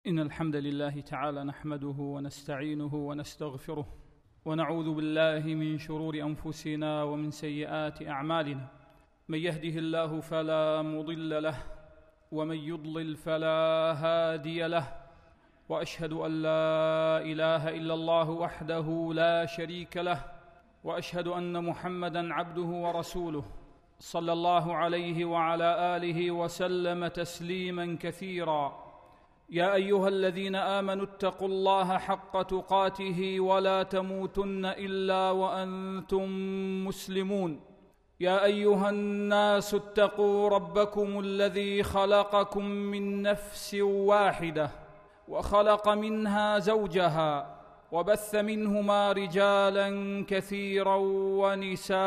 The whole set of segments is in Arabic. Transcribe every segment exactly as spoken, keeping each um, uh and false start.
إن الحمد لله تعالى نحمده ونستعينه ونستغفره ونعوذ بالله من شرور أنفسنا ومن سيئات أعمالنا. من يهده الله فلا مضل له ومن يضلل فلا هادي له، وأشهد أن لا إله إلا الله وحده لا شريك له، وأشهد أن محمدًا عبده ورسوله صلى الله عليه وعلى آله وسلم تسليمًا كثيرًا. يا أيها الذين آمنوا اتقوا الله حق تقاته ولا تموتن إلا وأنتم مسلمون. يا أيها الناس اتقوا ربكم الذي خلقكم من نفس واحدة وخلق منها زوجها وبث منهما رجالا كثيرا ونساء،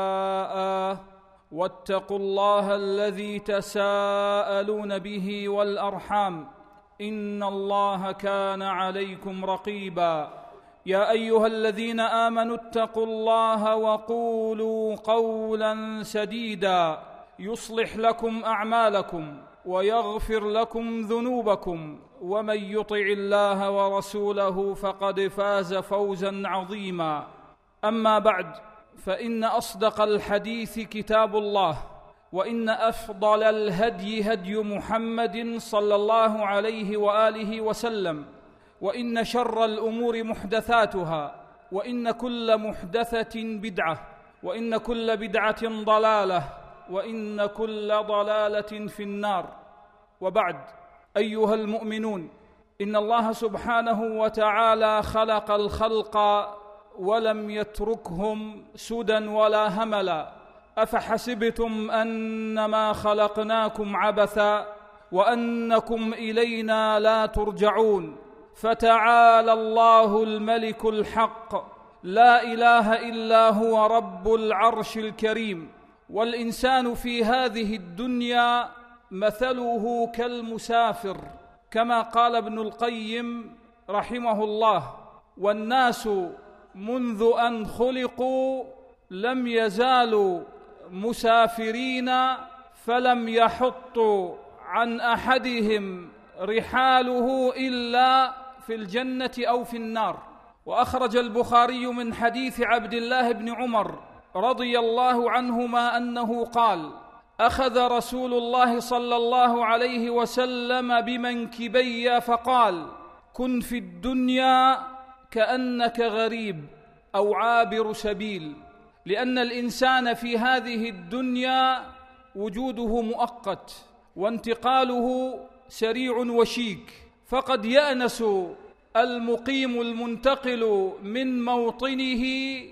واتقوا الله الذي تساءلون به والأرحام إن الله كان عليكم رقيبا. يا أيها الذين آمنوا اتقوا الله وقولوا قولا سديدا يصلح لكم أعمالكم ويغفر لكم ذنوبكم، ومن يطع الله ورسوله فقد فاز فوزا عظيما. أما بعد، فإن أصدق الحديث كتاب الله، وإن أفضل الهدي هدي محمد صلى الله عليه وآله وسلم، وإن شر الأمور محدثاتها، وإن كل محدثة بدعة، وإن كل بدعة ضلالة، وإن كل ضلالة في النار. وبعد، أيها المؤمنون، إن الله سبحانه وتعالى خلق الخلق ولم يتركهم سدى ولا هملا. أفحسبتم أنما خلقناكم عبثا وأنكم إلينا لا ترجعون. فتعالى الله الملك الحق، لا إله إلا هو رب العرش الكريم. والإنسان في هذه الدنيا مثله كالمسافر، كما قال ابن القيم رحمه الله: والناس منذ أن خلقوا لم يزالوا مسافرين، فلم يحطوا عن أحدهم رحاله إلا في الجنة أو في النار. وأخرج البخاري من حديث عبد الله بن عمر رضي الله عنهما أنه قال: أخذ رسول الله صلى الله عليه وسلم بمنكبي فقال: كن في الدنيا كأنك غريب أو عابر سبيل، لأن الإنسان في هذه الدنيا وجوده مؤقت وانتقاله سريع وشيك، فقد يأنس المقيم المنتقل من موطنه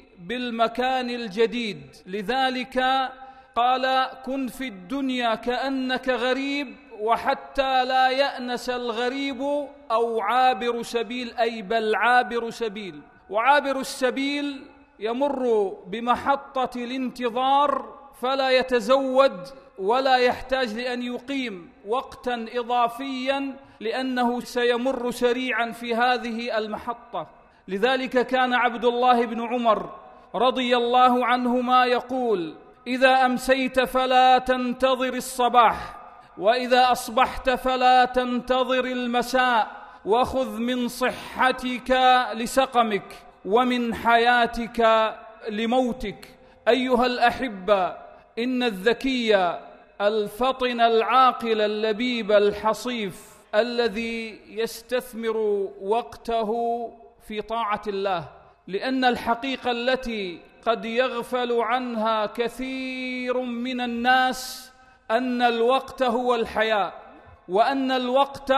بالمكان الجديد. لذلك قال: كن في الدنيا كأنك غريب، وحتى لا يأنس الغريب أو عابر سبيل، أي بل عابر سبيل. وعابر السبيل يمر بمحطة الانتظار فلا يتزود ولا يحتاج لأن يقيم وقتا إضافيا، لأنه سيمر سريعا في هذه المحطة. لذلك كان عبد الله بن عمر رضي الله عنهما يقول: إذا أمسيت فلا تنتظر الصباح، وإذا أصبحت فلا تنتظر المساء، وخذ من صحتك لسقمك ومن حياتك لموتك. أيها الأحبة، إن الذكي الفطن العاقل اللبيب الحصيف الذي يستثمر وقته في طاعة الله، لأن الحقيقة التي قد يغفل عنها كثير من الناس أن الوقت هو الحياة، وأن الوقت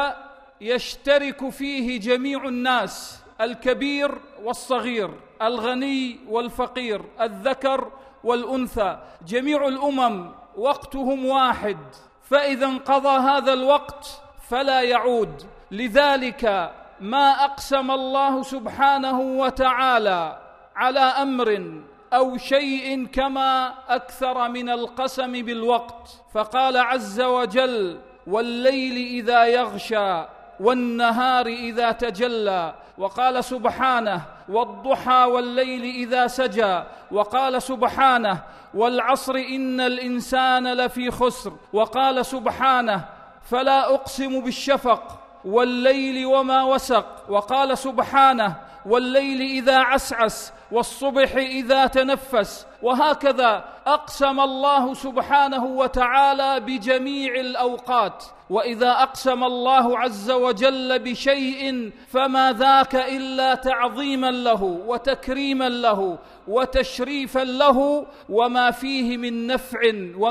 يشترك فيه جميع الناس، الكبير والصغير، الغني والفقير، الذكر والأنثى. جميع الأمم وقتهم واحد، فإذا انقضى هذا الوقت فلا يعود. لذلك ما أقسم الله سبحانه وتعالى على أمر أو شيء كما أكثر من القسم بالوقت، فقال عز وجل: والليل إذا يغشى والنهار إذا تجلى. وقال سبحانه: والضحى والليل إذا سجى. وقال سبحانه: والعصر إن الإنسان لفي خسر. وقال سبحانه: فلا أقسم بالشفق والليل وما وسق، وقال سبحانه: والليل إذا عسعس والصبح إذا تنفس. وهكذا أقسم الله سبحانه وتعالى بجميع الأوقات. وإذا أقسم الله عز وجل بشيء فما ذاك إلا تعظيما له وتكريما له وتشريفا له، وما فيه من نفع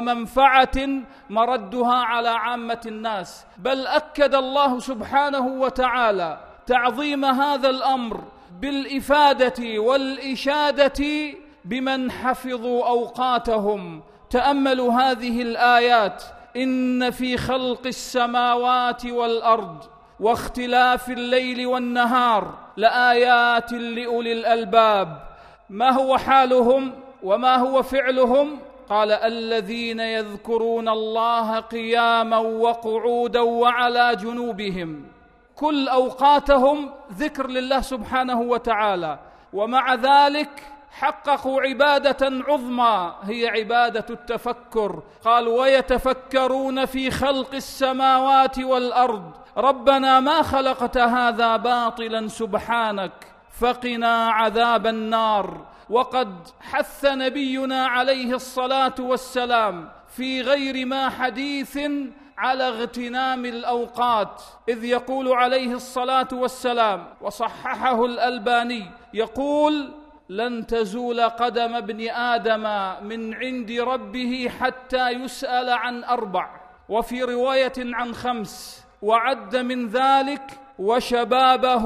ومنفعة مردها على عامة الناس. بل أكد الله سبحانه وتعالى تعظيم هذا الأمر بالإفادة والإشادة بمن حفظوا أوقاتهم. تأملوا هذه الآيات: إن في خلق السماوات والأرض واختلاف الليل والنهار لآيات لأولي الألباب. ما هو حالهم وما هو فعلهم؟ قال: الذين يذكرون الله قياما وقعودا وعلى جنوبهم. كل أوقاتهم ذكر لله سبحانه وتعالى، ومع ذلك حققوا عبادة عظمى هي عبادة التفكر. قال: ويتفكرون في خلق السماوات والأرض ربنا ما خلقت هذا باطلا سبحانك فقنا عذاب النار. وقد حث نبينا عليه الصلاة والسلام في غير ما حديث على اغتنام الأوقات، إذ يقول عليه الصلاة والسلام، وصححه الألباني، يقول: لن تزول قدم ابن آدم من عند ربه حتى يسأل عن أربع، وفي رواية عن خمس، وعد من ذلك وشبابه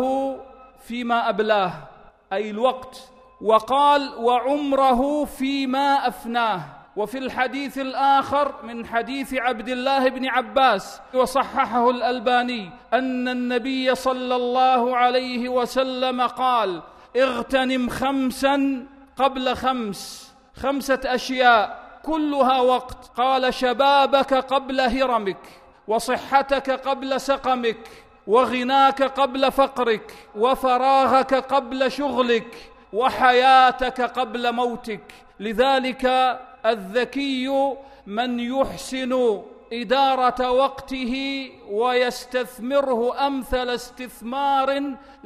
فيما أبلاه، أي الوقت، وقال: وعمره فيما أفناه. وفي الحديث الآخر من حديث عبد الله بن عباس وصححه الألباني أن النبي صلى الله عليه وسلم قال: اغتنم خمسا قبل خمس، خمسة أشياء كلها وقت. قال: شبابك قبل هرمك، وصحتك قبل سقمك، وغناك قبل فقرك، وفراغك قبل شغلك، وحياتك قبل موتك. لذلك الذكي من يحسن إدارة وقته ويستثمره أمثل استثمار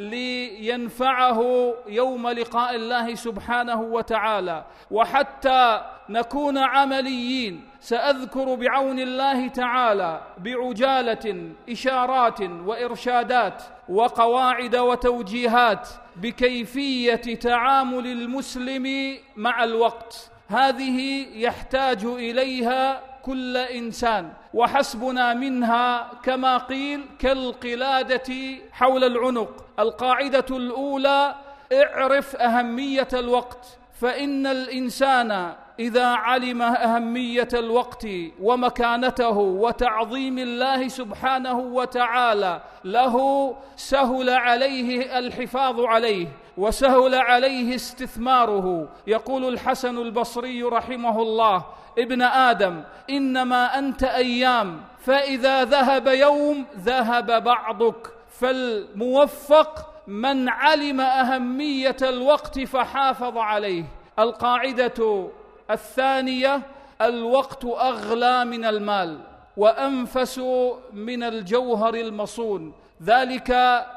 لينفعه يوم لقاء الله سبحانه وتعالى. وحتى نكون عمليين سأذكر بعون الله تعالى بعجالة إشارات وإرشادات وقواعد وتوجيهات بكيفية تعامل المسلم مع الوقت. هذه يحتاج إليها كل إنسان، وحسبنا منها كما قيل كالقلادة حول العنق. القاعدة الأولى: اعرف أهمية الوقت، فإن الإنسان إذا علم أهمية الوقت ومكانته وتعظيم الله سبحانه وتعالى له سهل عليه الحفاظ عليه وسهل عليه استثماره. يقول الحسن البصري رحمه الله: ابن آدم إنما أنت أيام، فإذا ذهب يوم ذهب بعضك. فالموفق من علم أهمية الوقت فحافظ عليه. القاعدة الثانية: الوقت أغلى من المال وأنفس من الجوهر المصون، ذلك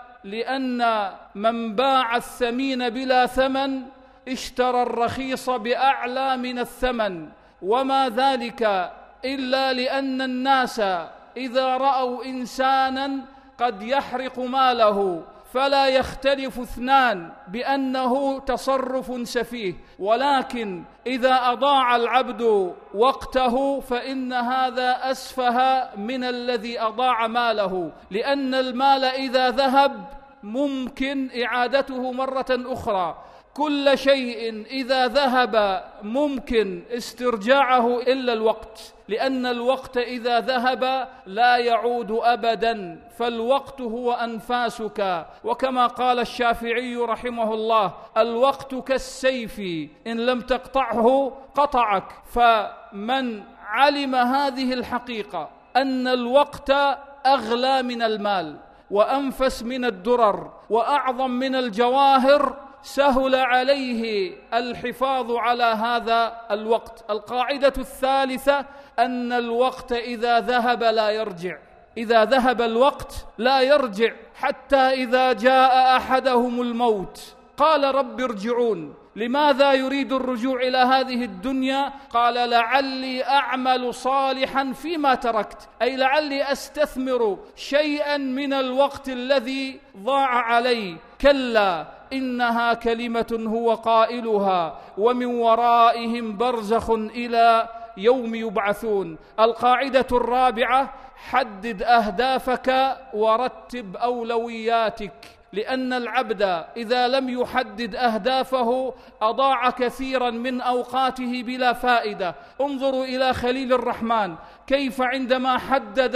لأن من باع الثمين بلا ثمن اشترى الرخيص بأعلى من الثمن، وما ذلك إلا لأن الناس إذا رأوا إنسانا قد يحرق ماله فلا يختلف اثنان بأنه تصرف سفيه، ولكن إذا أضاع العبد وقته فإن هذا أسفه من الذي أضاع ماله، لأن المال إذا ذهب ممكن إعادته مرة أخرى. كل شيء إذا ذهب ممكن استرجاعه إلا الوقت، لأن الوقت إذا ذهب لا يعود أبدا، فالوقت هو أنفاسك. وكما قال الشافعي رحمه الله: الوقت كالسيف إن لم تقطعه قطعك. فمن علم هذه الحقيقة أن الوقت أغلى من المال وأنفس من الدرر وأعظم من الجواهر سهل عليه الحفاظ على هذا الوقت. القاعدة الثالثة: أن الوقت إذا ذهب لا يرجع. إذا ذهب الوقت لا يرجع حتى إذا جاء أحدهم الموت قال رب ارجعون. لماذا يريد الرجوع إلى هذه الدنيا؟ قال لعلي أعمل صالحا فيما تركت، أي لعلي أستثمر شيئا من الوقت الذي ضاع علي. كلا إنها كلمة هو قائلها ومن ورائهم برزخ إلى يوم يبعثون. القاعدة الرابعة: حدد أهدافك ورتب أولوياتك، لأن العبد إذا لم يحدد أهدافه أضاع كثيرا من أوقاته بلا فائدة. انظروا إلى خليل الرحمن كيف عندما حدد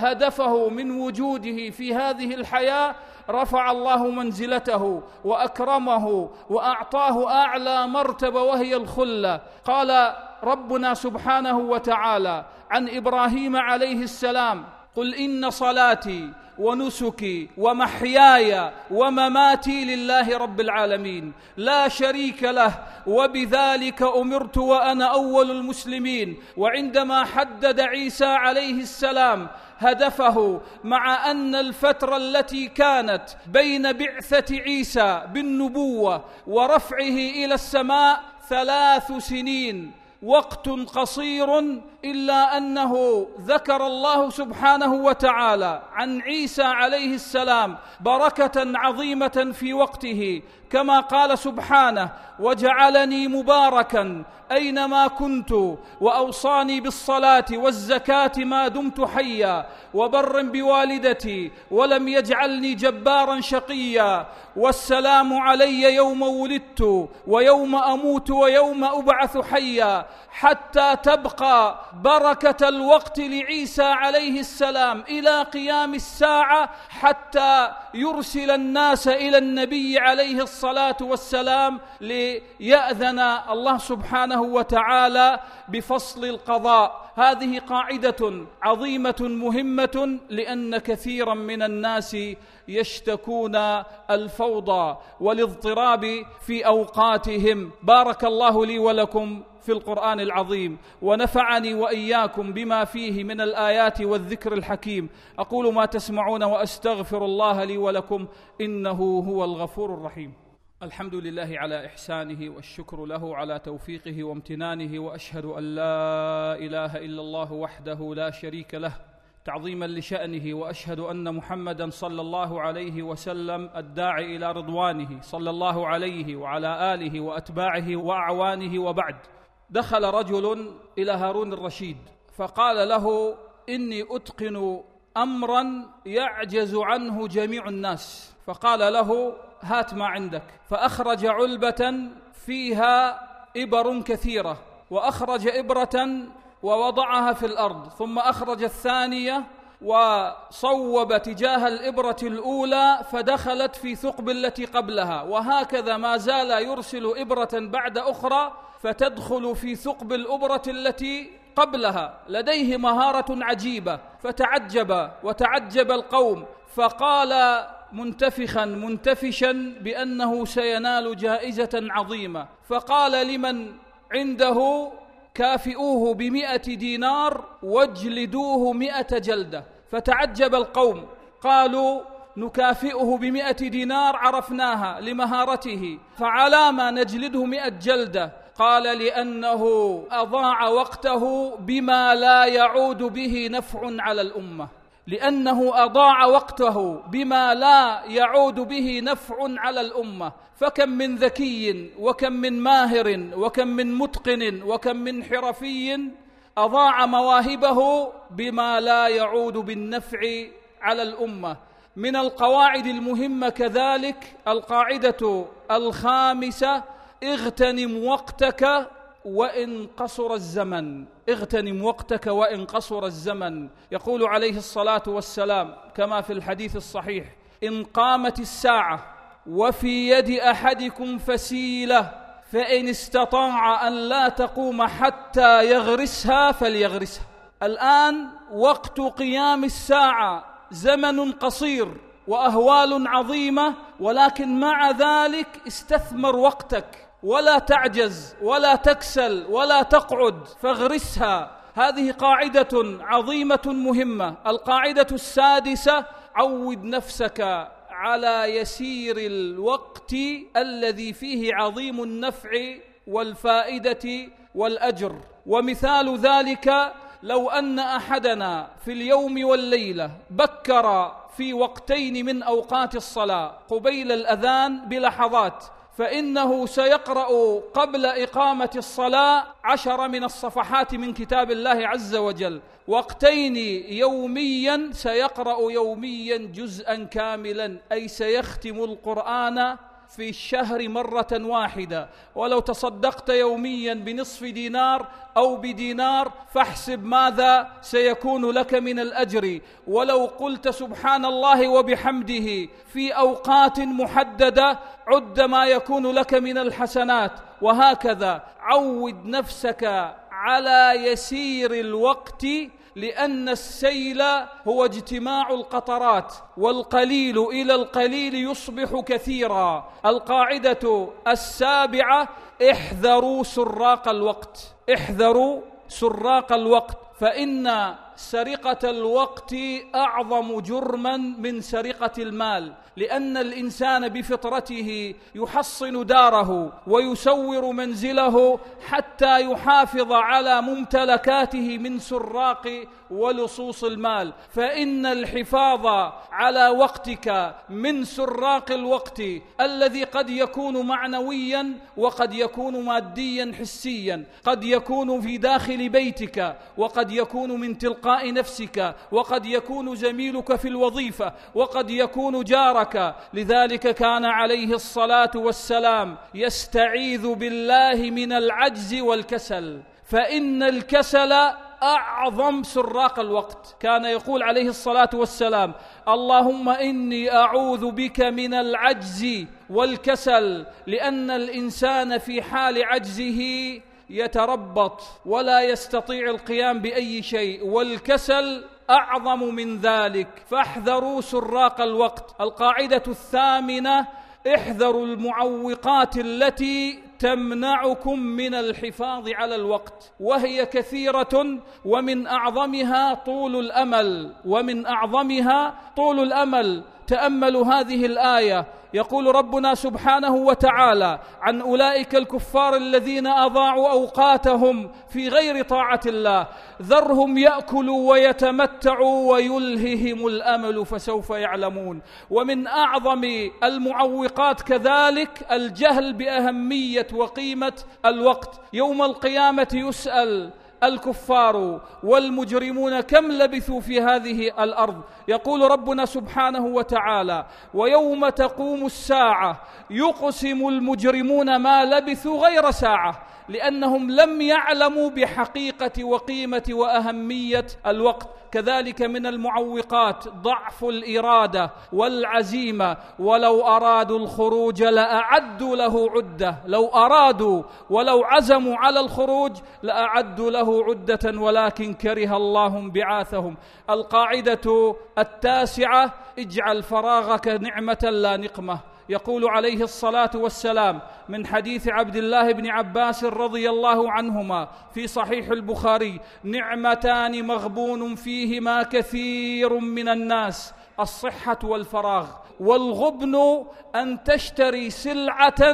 هدفه من وجوده في هذه الحياة رفع الله منزلته وأكرمه وأعطاه أعلى مرتبة وهي الخلة. قال ربنا سبحانه وتعالى عن إبراهيم عليه السلام: قل إن صلاتي ونسكي ومحياي ومماتي لله رب العالمين لا شريك له وبذلك أمرت وأنا أول المسلمين. وعندما حدد عيسى عليه السلام هدفه، مع أن الفترة التي كانت بين بعثة عيسى بالنبوة ورفعه إلى السماء ثلاث سنين، وقت قصير، إلا أنه ذكر الله سبحانه وتعالى عن عيسى عليه السلام بركة عظيمة في وقته، كما قال سبحانه: وجعلني مباركا أينما كنت وأوصاني بالصلاة والزكاة ما دمت حيا وبرا بوالدتي ولم يجعلني جبارا شقيا والسلام علي يوم ولدت ويوم أموت ويوم أبعث حيا، حتى تبقى بركة الوقت لعيسى عليه السلام إلى قيام الساعة، حتى يرسل الناس إلى النبي عليه الصلاة والسلام ليأذن الله سبحانه وتعالى بفصل القضاء. هذه قاعدة عظيمة مهمة، لأن كثيرا من الناس يشتكون الفوضى والاضطراب في أوقاتهم. بارك الله لي ولكم في القرآن العظيم، ونفعني وإياكم بما فيه من الآيات والذكر الحكيم. أقول ما تسمعون وأستغفر الله لي ولكم إنه هو الغفور الرحيم. الحمد لله على إحسانه، والشكر له على توفيقه وامتنانه، وأشهد أن لا إله إلا الله وحده لا شريك له تعظيما لشأنه، وأشهد أن محمدا صلى الله عليه وسلم الداعي إلى رضوانه صلى الله عليه وعلى آله وأتباعه وأعوانه. وبعد، دخل رجل إلى هارون الرشيد فقال له: إني أتقن أمرا يعجز عنه جميع الناس. فقال له: هات ما عندك. فأخرج علبة فيها إبر كثيرة، وأخرج إبرة ووضعها في الأرض، ثم أخرج الثانية وصوب تجاه الإبرة الأولى فدخلت في ثقب التي قبلها، وهكذا ما زال يرسل إبرة بعد أخرى فتدخل في ثقب الإبرة التي قبلها. لديه مهارة عجيبة. فتعجب وتعجب القوم، فقال منتفخا منتفشا بأنه سينال جائزة عظيمة، فقال لمن عنده: كافئوه بمئة دينار واجلدوه مئة جلدة. فتعجب القوم، قالوا: نكافئه بمئة دينار عرفناها لمهارته، فعلى ما نجلده مئة جلدة؟ قال: لأنه أضاع وقته بما لا يعود به نفع على الأمة. لأنه أضاع وقته بما لا يعود به نفع على الأمة. فكم من ذكي وكم من ماهر وكم من متقن وكم من حرفي أضاع مواهبه بما لا يعود بالنفع على الأمة. من القواعد المهمة كذلك القاعدة الخامسة: اغتنم وقتك وإن قصر الزمن. اغتنم وقتك وإن قصر الزمن. يقول عليه الصلاة والسلام كما في الحديث الصحيح: إن قامت الساعة وفي يد أحدكم فسيلة فإن استطاع أن لا تقوم حتى يغرسها فليغرسها. الآن وقت قيام الساعة زمن قصير وأهوال عظيمة، ولكن مع ذلك استثمر وقتك، ولا تعجز ولا تكسل ولا تقعد، فاغرسها. هذه قاعدة عظيمة مهمة. القاعدة السادسة: عود نفسك على يسير الوقت الذي فيه عظيم النفع والفائدة والأجر. ومثال ذلك: لو أن أحدنا في اليوم والليلة بكر في وقتين من أوقات الصلاة قبيل الأذان بلحظات، فإنه سيقرأ قبل إقامة الصلاة عشر من الصفحات من كتاب الله عز وجل. وقتين يوميا سيقرأ يوميا جزءا كاملا، أي سيختم القرآن في الشهر مرة واحدة. ولو تصدقت يوميا بنصف دينار أو بدينار فاحسب ماذا سيكون لك من الأجر. ولو قلت سبحان الله وبحمده في أوقات محددة عد ما يكون لك من الحسنات. وهكذا عود نفسك على يسير الوقت، لأن السيل هو اجتماع القطرات، والقليل إلى القليل يصبح كثيرا. القاعدة السابعة: احذروا سراق الوقت. احذروا سراق الوقت، فإن سرقة الوقت أعظم جرما من سرقة المال، لأن الإنسان بفطرته يحصن داره ويسور منزله حتى يحافظ على ممتلكاته من سراق ولصوص المال. فإن الحفاظ على وقتك من سراق الوقت الذي قد يكون معنويا وقد يكون ماديا حسيا، قد يكون في داخل بيتك وقد يكون من تلقاء نفسك، وقد يكون زميلك في الوظيفة، وقد يكون جارك. لذلك كان عليه الصلاة والسلام يستعيذ بالله من العجز والكسل، فإن الكسل أعظم سراق الوقت. كان يقول عليه الصلاة والسلام: اللهم إني أعوذ بك من العجز والكسل، لأن الإنسان في حال عجزه يتربط ولا يستطيع القيام بأي شيء، والكسل أعظم من ذلك. فاحذروا سراق الوقت. القاعدة الثامنة: احذروا المعوقات التي تمنعكم من الحفاظ على الوقت، وهي كثيرة، ومن أعظمها طول الأمل ومن أعظمها طول الأمل. تأملوا هذه الآية، يقول ربنا سبحانه وتعالى عن أولئك الكفار الذين أضاعوا أوقاتهم في غير طاعة الله: ذرهم يأكلوا ويتمتعوا ويلههم الأمل فسوف يعلمون. ومن أعظم المعوقات كذلك الجهل بأهمية وقيمة الوقت. يوم القيامة يسأل الكفار والمجرمون: كم لبثوا في هذه الأرض؟ يقول ربنا سبحانه وتعالى: ويوم تقوم الساعة يقسم المجرمون ما لبثوا غير ساعة، لأنهم لم يعلموا بحقيقة وقيمة وأهمية الوقت. كذلك من المعوقات ضعف الإرادة والعزيمة. ولو أرادوا الخروج لأعدوا له عدة، لو أرادوا ولو عزموا على الخروج لأعدوا له عدة، ولكن كره الله انبعاثهم. القاعدة التاسعة: اجعل فراغك نعمة لا نقمة. يقول عليه الصلاة والسلام من حديث عبد الله بن عباس رضي الله عنهما في صحيح البخاري: نعمتان مغبون فيهما كثير من الناس: الصحة والفراغ. والغبن أن تشتري سلعة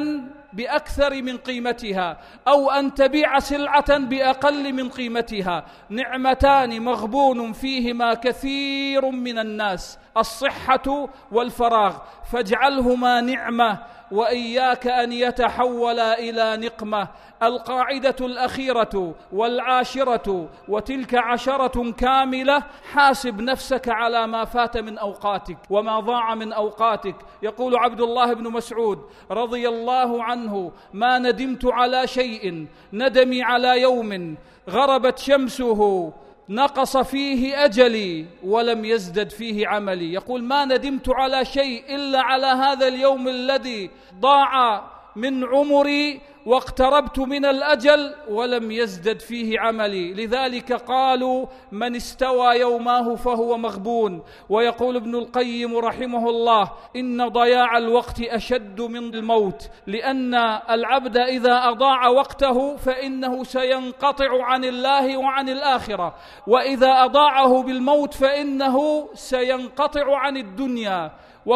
بأكثر من قيمتها، أو أن تبيع سلعة بأقل من قيمتها. نعمتان مغبون فيهما كثير من الناس: الصحة والفراغ، فاجعلهما نعمة وإياك أن يتحولا إلى نقمة. القاعدة الأخيرة والعاشرة، وتلك عشرة كاملة: حاسب نفسك على ما فات من أوقاتك وما ضاع من أوقاتك. يقول عبد الله بن مسعود رضي الله عنه: ما ندمت على شيء ندمي على يوم غربت شمسه نقص فيه أجلي ولم يزدد فيه عملي. يقول: ما ندمت على شيء إلا على هذا اليوم الذي ضاع من عمري واقتربت من الأجل ولم يزدد فيه عملي. لذلك قالوا من استوى يوماه فهو مغبون. ويقول ابن القيم رحمه الله إن ضياع الوقت أشد من الموت، لأن العبد إذا أضاع وقته فإنه سينقطع عن الله وعن الآخرة، وإذا أضاعه بالموت فإنه سينقطع عن الدنيا.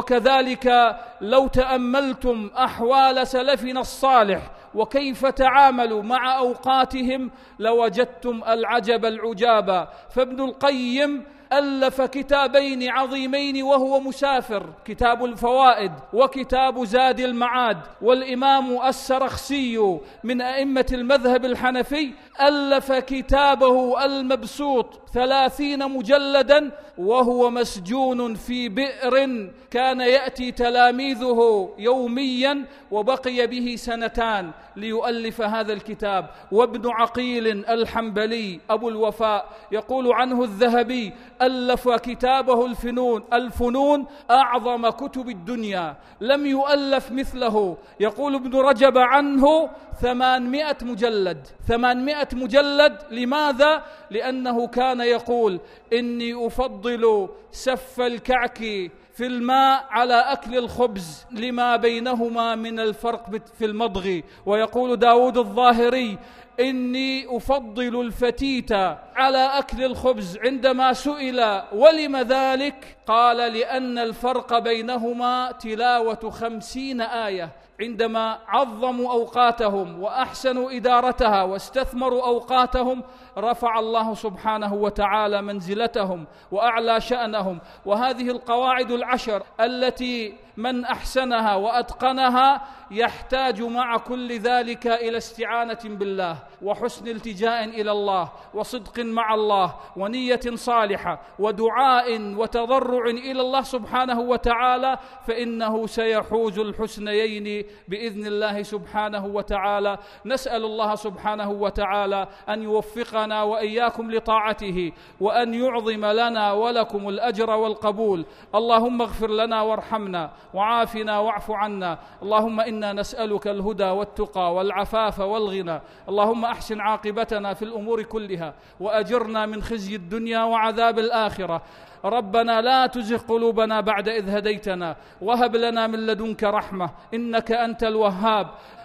وكذلك لو تأملتم أحوال سلفنا الصالح وكيف تعاملوا مع أوقاتهم لوجدتم العجب العجاب. فابن القيم ألف كتابين عظيمين وهو مسافر، كتاب الفوائد وكتاب زاد المعاد. والإمام السرخسي من أئمة المذهب الحنفي ألف كتابه المبسوط ثلاثين مجلدا وهو مسجون في بئر كان يأتي تلاميذه يوميا، وبقي به سنتان ليؤلف هذا الكتاب. وابن عقيل الحنبلي أبو الوفاء يقول عنه الذهبي ألف كتابه الفنون الفنون أعظم كتب الدنيا، لم يؤلف مثله. يقول ابن رجب عنه ثمانمائة مجلد ثمانمائة مجلد. لماذا؟ لأنه كان يقول إني أفضل سف الكعك في الماء على أكل الخبز لما بينهما من الفرق في المضغ. ويقول داود الظاهري إني أفضل الفتيت على أكل الخبز. عندما سئل ولم ذلك قال لأن الفرق بينهما تلاوة خمسين آية. عندما عظموا أوقاتهم وأحسنوا إدارتها واستثمروا أوقاتهم رفع الله سبحانه وتعالى منزلتهم وأعلى شأنهم. وهذه القواعد العشر التي من أحسنها وأتقنها يحتاج مع كل ذلك إلى استعانة بالله وحسن التجاء إلى الله وصدق مع الله ونية صالحة ودعاء وتضرع إلى الله سبحانه وتعالى، فإنه سيحوز الحسنيين بإذن الله سبحانه وتعالى. نسأل الله سبحانه وتعالى أن يوفقنا وإياكم لطاعته، وأن يعظم لنا ولكم الأجر والقبول. اللهم اغفر لنا وارحمنا وعافنا واعف عنا. اللهم إنا نسألك الهدى والتقى والعفاف والغنى. اللهم أحسن عاقبتنا في الأمور كلها وأجرنا من خزي الدنيا وعذاب الآخرة. ربنا لا تزغ قلوبنا بعد إذ هديتنا وهب لنا من لدنك رحمة إنك أنت الوهاب.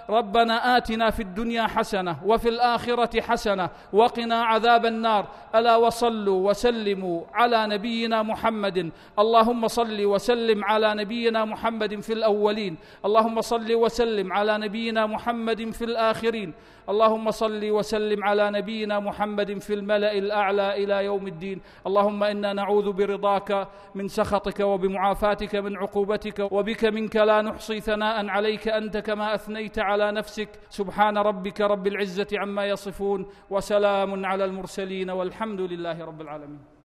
ربنا آتنا في الدنيا حسنة وفي الآخرة حسنة وقنا عذاب النار. ألا وصلوا وسلموا على نبينا محمد. اللهم صل وسلم على نبينا محمد في الأولين، اللهم صل وسلم على نبينا محمد في الآخرين، اللهم صل وسلم على نبينا محمد في الملأ الأعلى إلى يوم الدين. اللهم إنا نعوذ برضاك من سخطك وبمعافاتك من عقوبتك، وبك منك لا نحصي ثناء عليك أنت كما أثنيت على نفسك. سبحان ربك رب العزة عما يصفون وسلام على المرسلين والحمد لله رب العالمين.